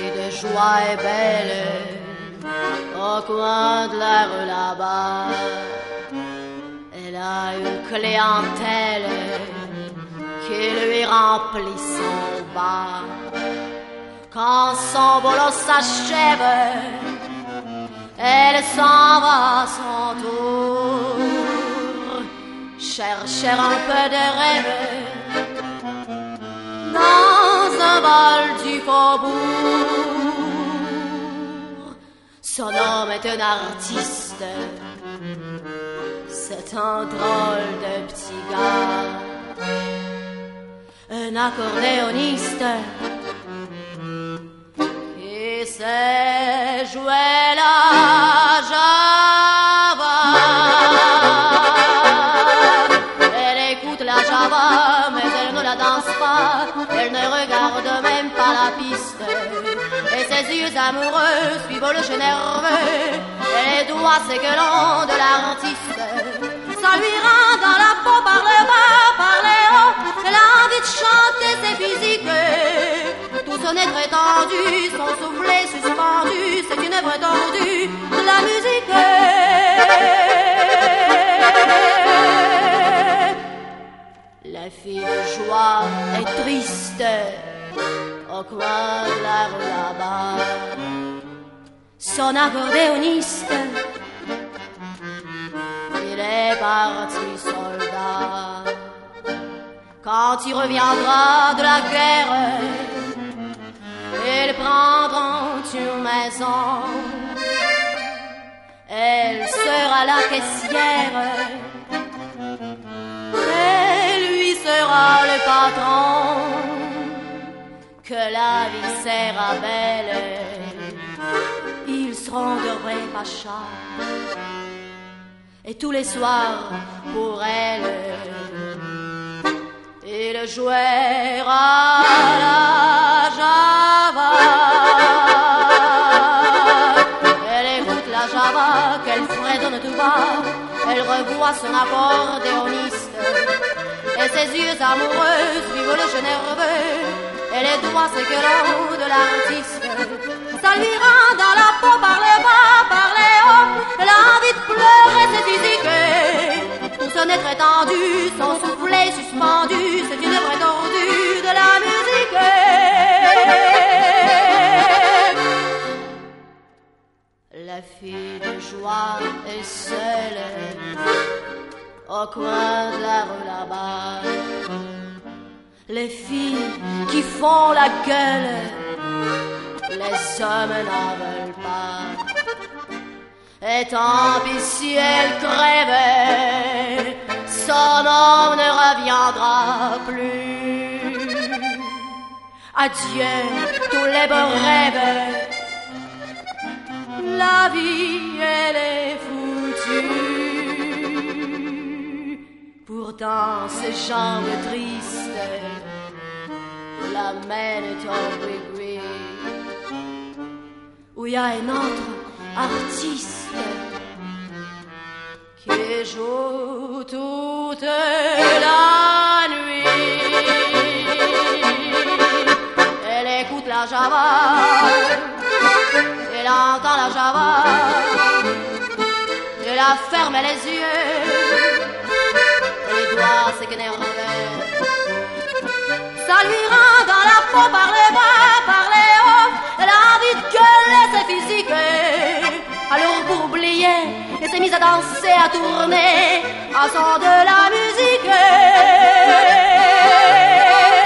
fille de joie est belle au coin de la rue là-bas. Elle a une clientèle qui lui remplit son bar. Quand son boulot s'achève, elle s'en va à son tour chercher un peu de rêve dans un bal du faubourg. Son homme est un artiste, c'est un drôle de petit gars, un accordéoniste qui sait jouer la java. Elle écoute la java, mais elle ne la danse pas, elle ne regarde même pas la piste. Et ses yeux amoureux suivent le jeu nerveux et les doigts séguelant de l'artiste. Ça lui rend dans la peau par le bas, par les hauts. Elle a envie de chanter ses physiques. Tout son être étendu, son soufflet suspendu, c'est une œuvre tendue de la musique. La fille de joie est triste au coin de la rue là-bas. Son accordéoniste, il est parti soldat. Quand il reviendra de la guerre, ils prendront une maison. Elle sera la caissière et lui sera le patron. Que la vie sera belle, ils seront de vrais pachas. Et tous les soirs, pour elle, il jouera la java. Elle écoute la java qu'elle fredonne tout bas. Elle revoit son accordéoniste et ses yeux amoureux suivent le jeu nerveux et les doigts séguelant de l'artiste. Ça lui rend dans la peau par le bas, par les hauts. Elle a envie de pleurer, c'est physique. Tout son être étendu, son soufflet suspendu, c'est une œuvre tordue de la musique. La fille de joie est seule au coin de la rue là-bas. Les filles qui font la gueule, les hommes n'en veulent pas. Et tant pis si elle crève, son homme ne reviendra plus. Adieu tous les beaux rêves, la vie elle est foutue. Pourtant ces jambes tristes l'amènent au Bigwig, où il y a un autre artiste qui joue toute la nuit. Elle écoute la java, elle entend la java, elle a fermé les yeux, les doigts s'énervent. Ça lui rend dans la peau par le bas, par les hauts. Elle a envie de gueuler, c'est physique. Alors pour oublier, elle s'est mise à danser, à tourner, en son de la musique.